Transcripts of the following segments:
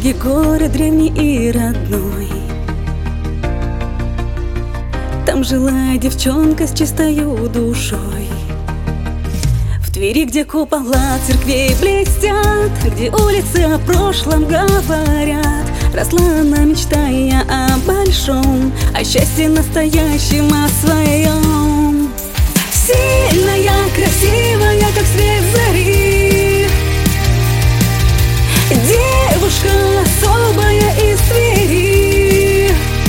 Твери город древний и родной. Там жила девчонка с чистою душой. В Твери, где купола церквей блестят, где улицы о прошлом говорят, росла она, мечтая о большом, о счастье настоящем, о своем. Сильная, красивая, как свет зари, девушка особая из Твери.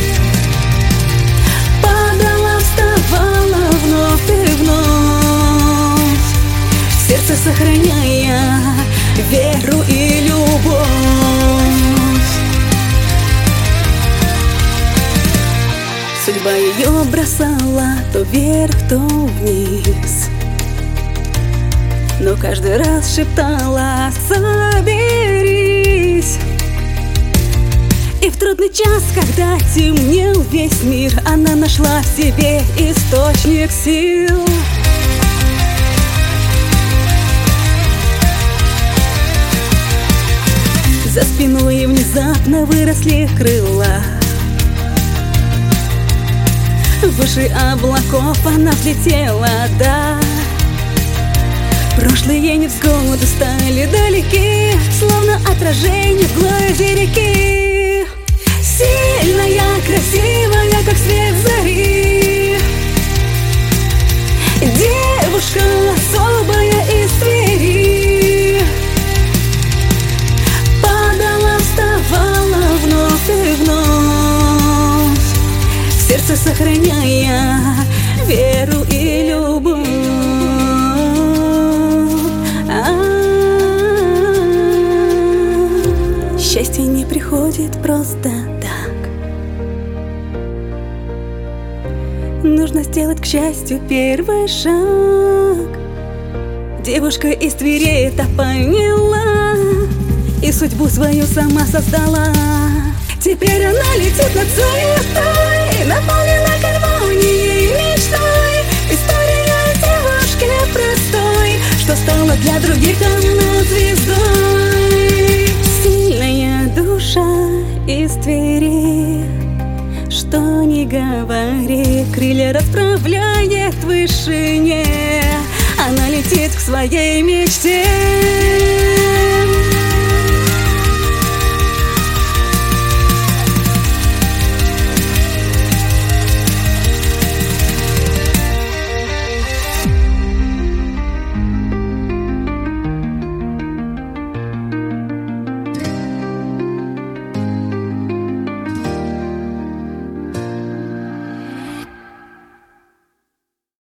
Падала, вставала вновь и вновь, в сердце сохраняя веру и любовь. Судьба ее бросала то вверх, то вниз, но каждый раз шептала: соберись. И в трудный час, когда темнел весь мир, она нашла в себе источник сил. За спиной внезапно выросли крыла, выше облаков она взлетела, да. Прошлые невзгоды стали далеки, словно отражение в глазе реки. Сильная, красивая, как свет зари, девушка особая из Твери. Падала, вставала вновь и вновь, в сердце сохраняя веру и любовь. Счастье не приходит просто так. Нужно сделать к счастью первый шаг. Девушка из Твери это поняла и судьбу свою сама создала. Теперь она летит над суетой, наполнена гармонией и мечтой. История девушки простой, что стала для других она звездой. Сильная душа из Твери, что ни говори, крылья расправляет в вышине, она летит к своей мечте.